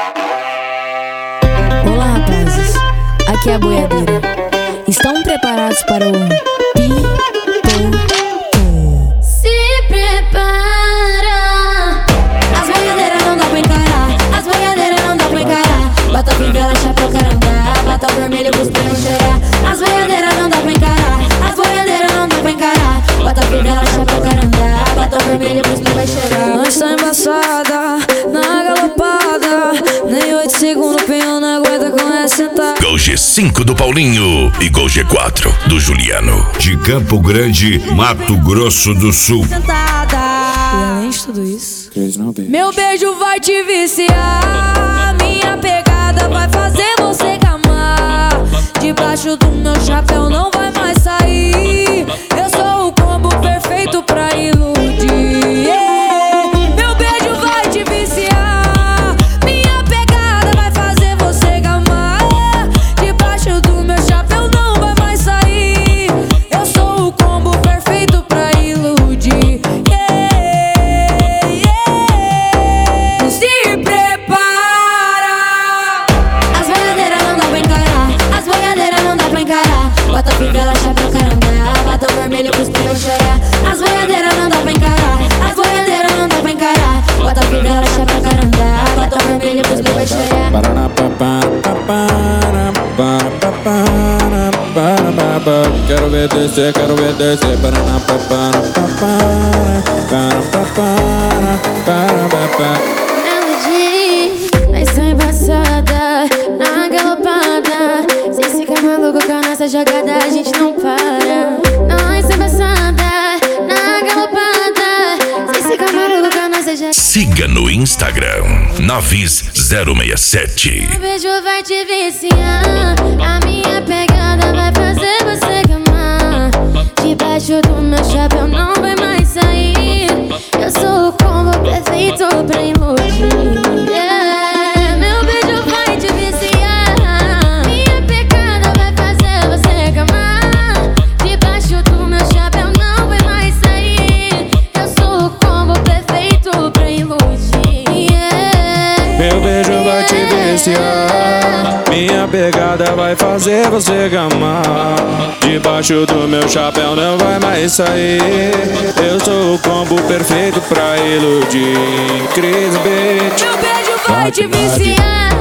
Olá, rapazes, aqui é a boiadeira. Estão preparados para o Pipoco? Se prepara. As boiadeiras não dá pra encarar. As boiadeiras não dá pra encarar. Bota a fivela, chapéu, carandá. Bota o vermelho pros peitos cheirar. As boiadeiras não dá pra encarar. As boiadeiras não dá pra encarar. Bota a fivela, chapéu, carandá. Bota o vermelho pros peitos cheirar. Nós tá embaçada, na galopada. Nem 8 segundos o pinhão não aguenta com essa sentada. Gol G5 do Paulinho e Gol G4 do Juliano. De Campo Grande, Mato Grosso do Sul. E além de tudo isso, meu beijo vai te viciar. Minha pegada vai fazer você gamar. Debaixo do meu chapéu não vai mais sair. Eu sou o combo perfeito pra iludir. Meu beijo vai te viciar. Minha pegada vai fazer você gamar. Debaixo do meu chapéu não vai mais sair. Eu sou o combo perfeito pra iludir. Se prepara. As boiadeiras não dá pra encarar. As boiadeiras não dá pra encarar. Bota a fivela, chapéu, carandá. Bota o vermelho pros peitos cheirar. As boiadeiras não dá pra encarar. As boiadeiras não dá pra encarar. Bota a fivela, chapéu, carandá. Bota o vermelho pros peitos cheirar. Quero ver descer, quero ver descer. Melody, mas tá embaçada, na galopada. Sem ficar maluco com a nossa jogada, a gente não para. Nós tá embaçada, na galopada. Sem ficar maluco com a nossa jogada. Siga no Instagram, Navis067. O beijo vai te viciar. A minha pegada vai fazer você gamar. Debaixo do meu chapéu não vai mais sair. Eu sou o combo perfeito pra iludir. Meu beijo vai te viciar. Minha pegada vai fazer você gamar. Debaixo do meu chapéu não vai mais sair. Eu sou o combo perfeito pra iludir. Meu beijo vai te viciar. Minha pegada vai fazer você gamar. Debaixo do meu chapéu não vai mais sair. Eu sou o combo perfeito pra iludir. Cris Beat. Meu beijo vai te viciar.